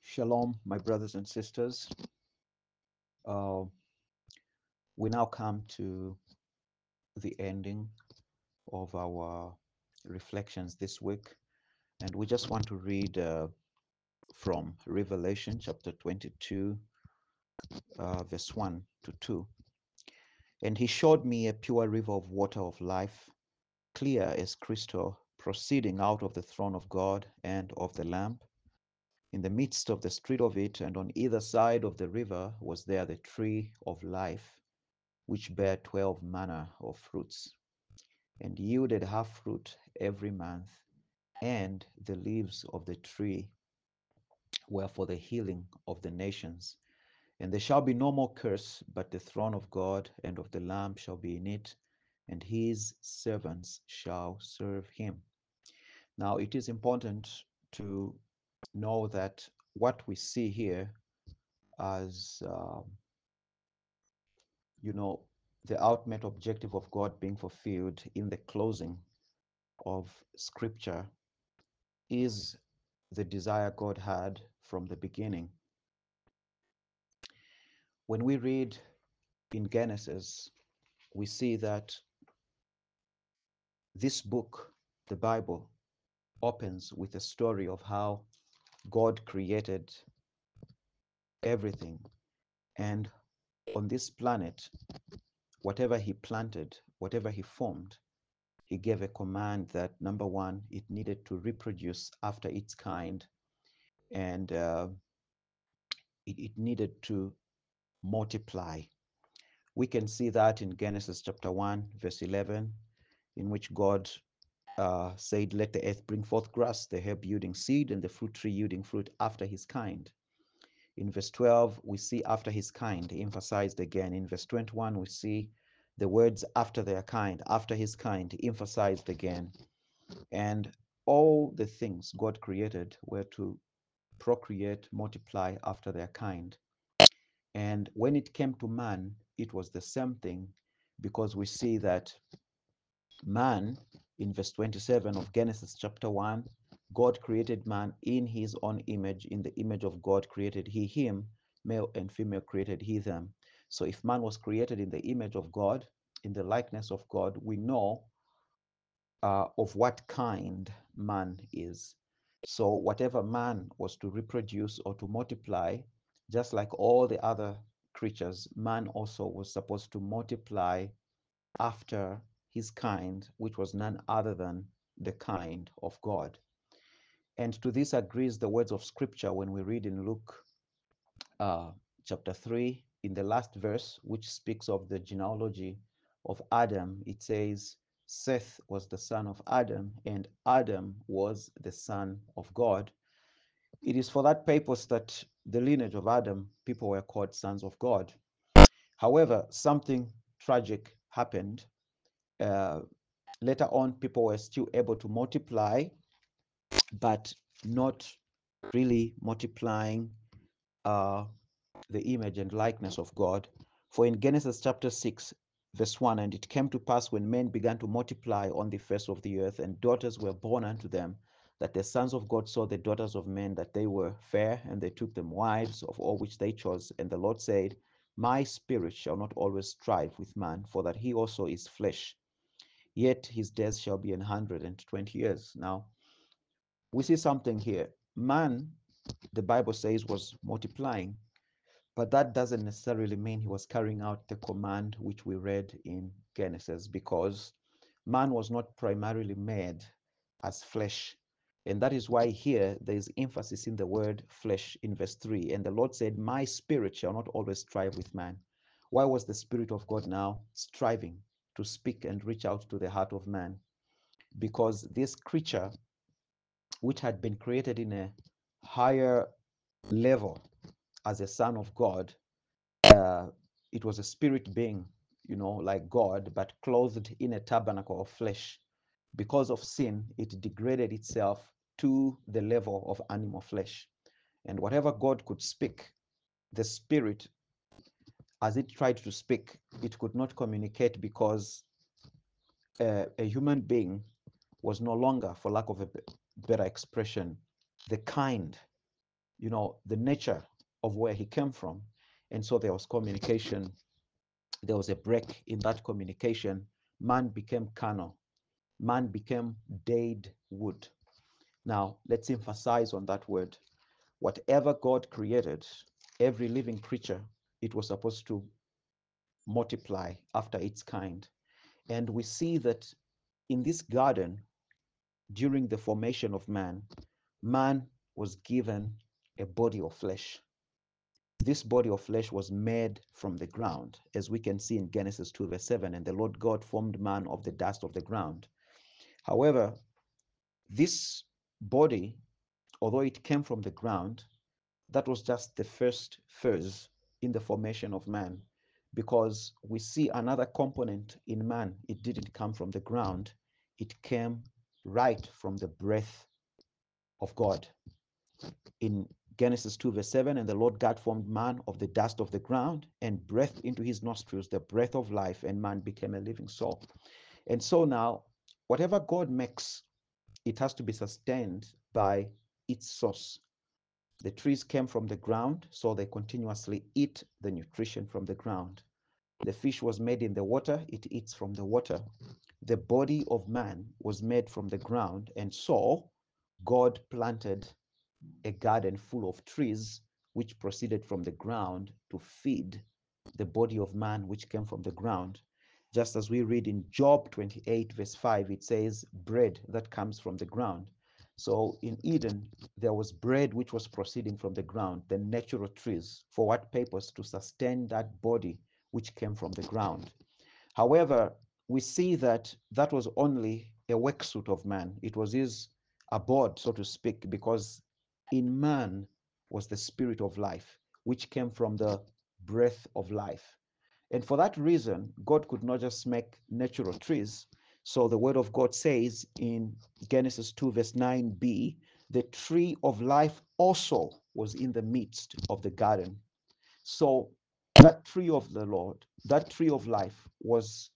Shalom, my brothers and sisters. Uh, we now come to the ending of our reflections this week, and we just want to read from Revelation chapter 22, verse 1 to 2. And he showed me a pure river of water of life, clear as crystal, proceeding out of the throne of God and of the Lamb. In the midst of the street of it, and on either side of the river, was there the tree of life, which bare 12 manner of fruits, and yielded half fruit every month. And the leaves of the tree were for the healing of the nations. And there shall be no more curse, but the throne of God and of the Lamb shall be in it, and his servants shall serve him. Now, it is important to know that what we see here as, you know, the ultimate objective of God being fulfilled in the closing of Scripture is the desire God had from the beginning. When we read in Genesis, we see that this book, the Bible, opens with a story of how God created everything. And on this planet, whatever He planted, whatever He formed, He gave a command that number one, it needed to reproduce after its kind, and it needed to multiply. We can see that in Genesis chapter 1, verse 11, in which God said, let the earth bring forth grass, the herb yielding seed, and the fruit tree yielding fruit after his kind. In verse 12, we see after his kind emphasized again. In verse 21, we see the words after their kind, after his kind emphasized again. And all the things God created were to procreate, multiply after their kind. And when it came to man, it was the same thing, because we see that man, in verse 27 of Genesis chapter 1, God created man in his own image. In the image of God created he him, male and female created he them. So if man was created in the image of God, in the likeness of God, we know of what kind man is. So whatever man was to reproduce or to multiply, just like all the other creatures, man also was supposed to multiply after his kind, which was none other than the kind of God. And to this agrees the words of Scripture when we read in Luke chapter 3, in the last verse, which speaks of the genealogy of Adam. It says, Seth was the son of Adam, and Adam was the son of God. It is for that purpose that the lineage of Adam, people were called sons of God. However, something tragic happened. Uh, Later on, people were still able to multiply, but not really multiplying uh, the image and likeness of God. For in Genesis chapter 6, verse 1, and it came to pass when men began to multiply on the face of the earth, and daughters were born unto them, that the sons of God saw the daughters of men, that they were fair, and they took them wives, of all which they chose. And the Lord said, my spirit shall not always strive with man, for that he also is flesh. Yet his days shall be 120 years. Now, we see something here. Man, the Bible says, was multiplying, but that doesn't necessarily mean he was carrying out the command which we read in Genesis, because man was not primarily made as flesh. And that is why here there is emphasis in the word flesh in verse 3. And the Lord said, my spirit shall not always strive with man. Why was the Spirit of God now striving to speak and reach out to the heart of man? Because this creature, which had been created in a higher level as a son of God, uh, it was a spirit being, like God, but clothed in a tabernacle of flesh. Because of sin, it degraded itself to the level of animal flesh. And whatever God could speak, the spirit, as it tried to speak, it could not communicate, because a human being was no longer, for lack of a better expression, the kind the nature of where he came from. And so there was communication. There was a break in that communication. Man became carnal. Man became dead wood. Now, let's emphasize on that word. Whatever God created, every living creature, it was supposed to multiply after its kind. And we see that in this garden, during the formation of man, man was given a body of flesh. This body of flesh was made from the ground, as we can see in Genesis 2, verse 7. And the Lord God formed man of the dust of the ground. However, this body, although it came from the ground, that was just the first phase in the formation of man, because we see another component in man. It didn't come from the ground, it came right from the breath of God. In Genesis 2, verse 7, and the Lord God formed man of the dust of the ground and breathed into his nostrils the breath of life, and man became a living soul. And so now, whatever God makes, it has to be sustained by its source. The trees came from the ground, so they continuously eat the nutrition from the ground. The fish was made in the water, it eats from the water. The body of man was made from the ground, and so God planted a garden full of trees which proceeded from the ground to feed the body of man which came from the ground. Just as we read in Job 28, verse 5, it says, bread that comes from the ground. So in Eden, there was bread which was proceeding from the ground, the natural trees. For what purpose? To sustain that body which came from the ground. However, we see that that was only a worksuit of man. It was his abode, so to speak, because in man was the spirit of life, which came from the breath of life. And for that reason, God could not just make natural trees. So the word of God says in Genesis 2, verse 9b, the tree of life also was in the midst of the garden. So that tree of the Lord, that tree of life was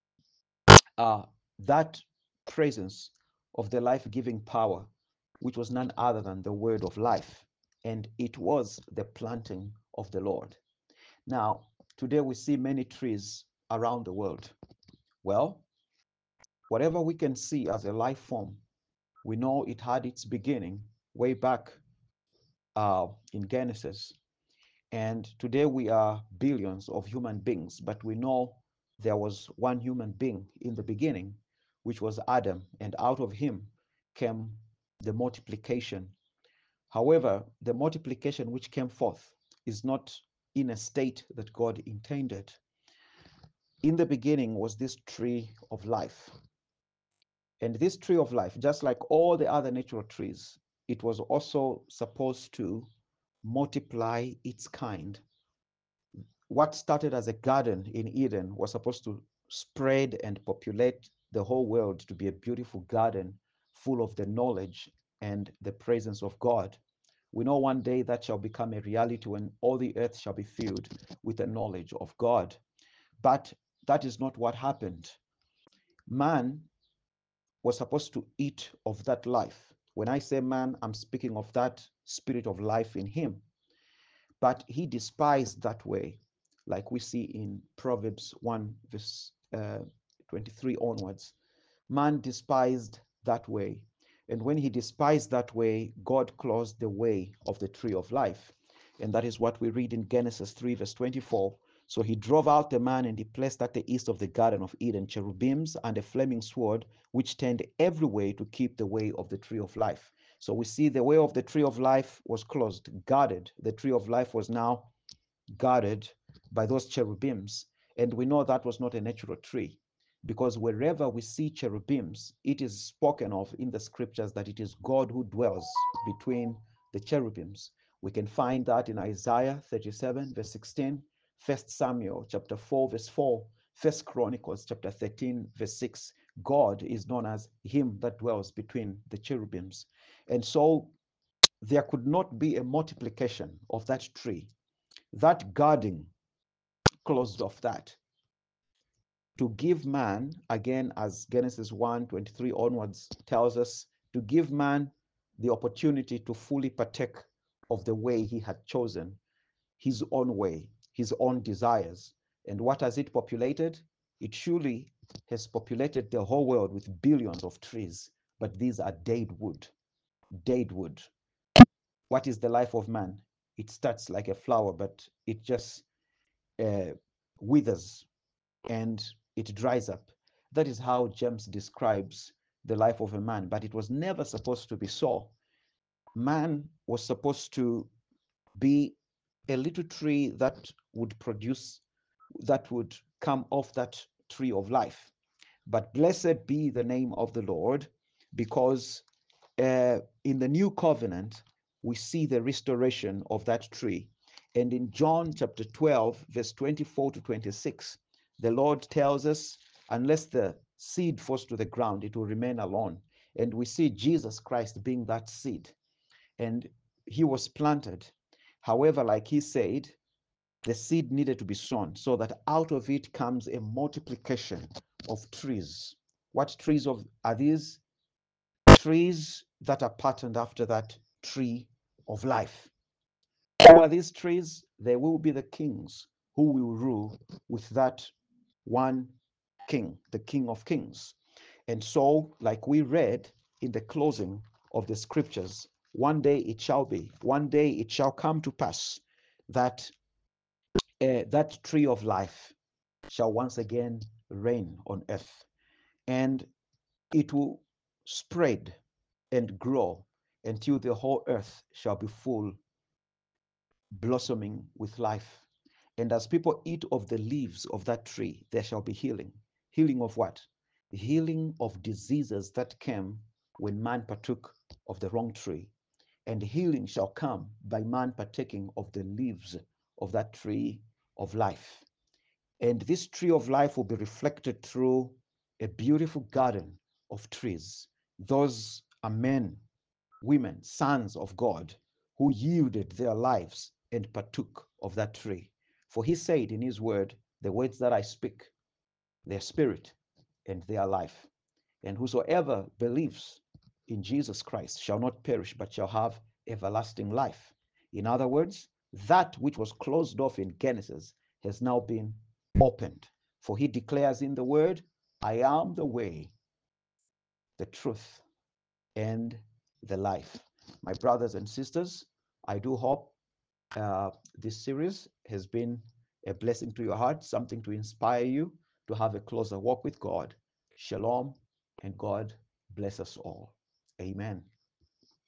that presence of the life-giving power, which was none other than the word of life. And it was the planting of the Lord. Now, today we see many trees around the world. Well, whatever we can see as a life form, we know it had its beginning way back in Genesis. And today we are billions of human beings, but we know there was one human being in the beginning, which was Adam, and out of him came the multiplication. However, the multiplication which came forth is not in a state that God intended. In the beginning was this tree of life. And this tree of life, just like all the other natural trees, it was also supposed to multiply its kind. What started as a garden in Eden was supposed to spread and populate the whole world to be a beautiful garden full of the knowledge and the presence of God. We know one day that shall become a reality when all the earth shall be filled with the knowledge of God. But that is not what happened. Man was supposed to eat of that life. When I say man, I'm speaking of that spirit of life in him. But he despised that way, like we see in Proverbs 1, verse 23 onwards. Man despised that way. And when he despised that way, God closed the way of the tree of life. And that is what we read in Genesis 3, verse 24. So he drove out the man, and he placed at the east of the Garden of Eden cherubims and a flaming sword, which turned every way to keep the way of the tree of life. So we see the way of the tree of life was closed, guarded. The tree of life was now guarded by those cherubims. And we know that was not a natural tree, because wherever we see cherubims, it is spoken of in the scriptures that it is God who dwells between the cherubims. We can find that in Isaiah 37, verse 16, 1 Samuel chapter 4, verse 4, 1 Chronicles chapter 13, verse 6. God is known as him that dwells between the cherubims. And so there could not be a multiplication of that tree. That guarding closed off that to give man, again, as Genesis 1:23 onwards tells us, to give man the opportunity to fully partake of the way he had chosen, his own way, his own desires. And what has it populated? It surely has populated the whole world with billions of trees, but these are dead wood. Dead wood. What is the life of man? It starts like a flower, but it just uh, withers and it dries up. That is how James describes the life of a man, but it was never supposed to be so. Man was supposed to be a little tree that would produce, that would come off that tree of life. But blessed be the name of the Lord, because in the new covenant, we see the restoration of that tree. And in John chapter 12, verse 24 to 26, the Lord tells us, unless the seed falls to the ground, it will remain alone. And we see Jesus Christ being that seed. And he was planted. However, like he said, the seed needed to be sown so that out of it comes a multiplication of trees. What trees are these? Trees that are patterned after that tree of life. Who are these trees? They will be the kings who will rule with that one king, the King of Kings. And so, like we read in the closing of the scriptures, one day it shall be, one day it shall come to pass that that tree of life shall once again reign on earth, and it will spread and grow until the whole earth shall be full, blossoming with life. And as people eat of the leaves of that tree, there shall be healing. Healing of what? Healing of diseases that came when man partook of the wrong tree. And healing shall come by man partaking of the leaves of that tree of life. And this tree of life will be reflected through a beautiful garden of trees. Those are men, women, sons of God, who yielded their lives and partook of that tree. For he said in his word, the words that I speak, their spirit and their life. And whosoever believes in Jesus Christ shall not perish, but shall have everlasting life. In other words, that which was closed off in Genesis has now been opened. For he declares in the word, I am the way, the truth, and the life. My brothers and sisters, I do hope this series has been a blessing to your heart, something to inspire you to have a closer walk with God. Shalom, and God bless us all. Amen.